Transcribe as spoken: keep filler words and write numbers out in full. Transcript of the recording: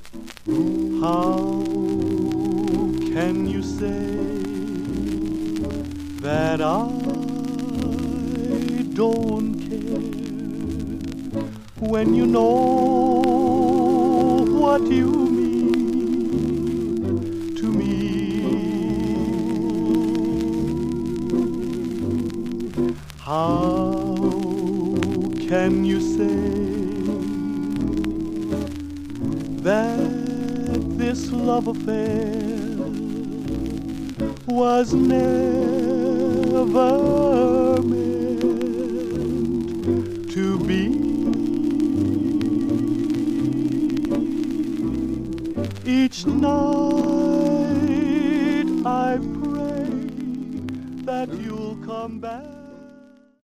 How can you say that I don't care when you know what you mean to me? How can you say that this love affair was never meant to be? Each night I pray that you'll come back.